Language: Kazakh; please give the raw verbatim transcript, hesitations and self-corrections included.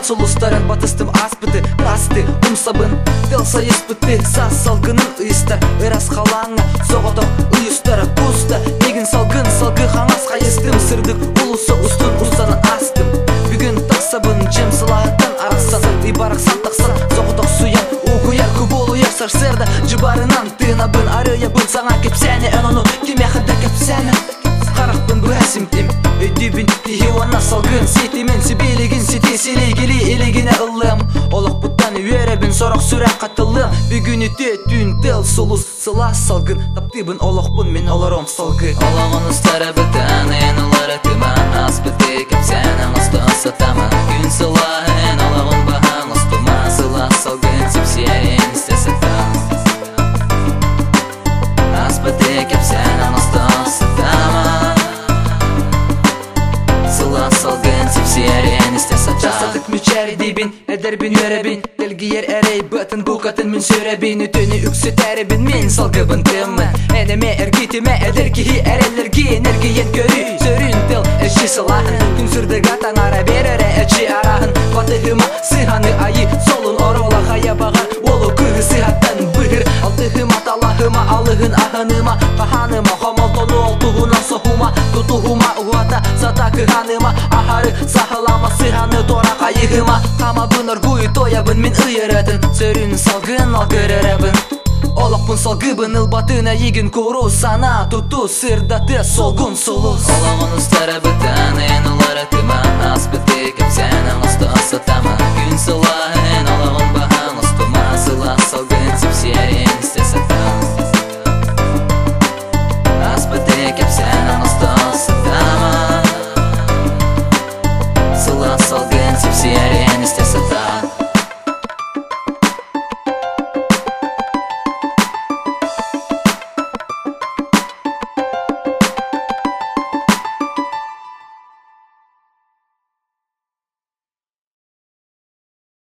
Сан сулустарын батыстым аспыты Тасты, умсабын, тылса еспыты Сас салгынын ыйыстар, ырас халаңа Соғоток ыйыстары куста Негін салгын, салгы хаңасқа естім Сырдық улусы устун, устаны астым Бүгін тақсабын, жем сылағыттан арақсан Ибарақсан тақсан, соғоток суян Угуяр күболу ясар сырда Жыбарынан тынабын, арыябын Саңа кепсәне, әнону кемяхыда кепсәне Қарақпын бұхәсім тем Өйдібін тихивана салгын Сетімен сібелігін сети селегілі елегіне ылым Олық бұттан үйеребін сорақ сүрәк қатылым Бүгін өте түн тел сұлыс сыла салгын Таптыбын олықпын мен оларом салгы Олағын ұстары бұттан ең олары тыман Аспыты кепсәнің ұсты ұсытамын Күн сылағын олағын баған ұстыма Сыла салгын сіпсерін істесітам Аспыты кепсәнің ұсты ұсытамын Жасадық мүчәрі дейбін, әдәрбін өрәбін Тілгейер әрей бұтын бұқатын мен сөрәбін Өтіні үксі тәрібін мен салғыбын тымын Әнеме әргетіме әдәргейі әрелерге Энергиен көрі сөрін тыл әші сылағын Күн сүрдіға таңара берері әчі арағын Батығыма сыханы айы солын орола қая бағар Олу күгі сыхаттан бұғыр Алтығыма талағыма алығын ағыныма Қаханыма қомал тону олтуғынан соғума Тұтуғыма ұғата сата кығаныма Ахары сахылама сыханы тора қайығыма Қама бұныр бұй тоябын мен ұйыратын Сөрін салғын алғырырабын Олықпын салғыбын ұлбатына егін көру сана Тұту сырдаты солғын сұлыс Олағын ұстары бұттан ең олары тыман Аспыты кепсәнің ұсты ұсытамын Күн сылағын олағын баған ұстыма Сыла салғын сіпсерін істесітам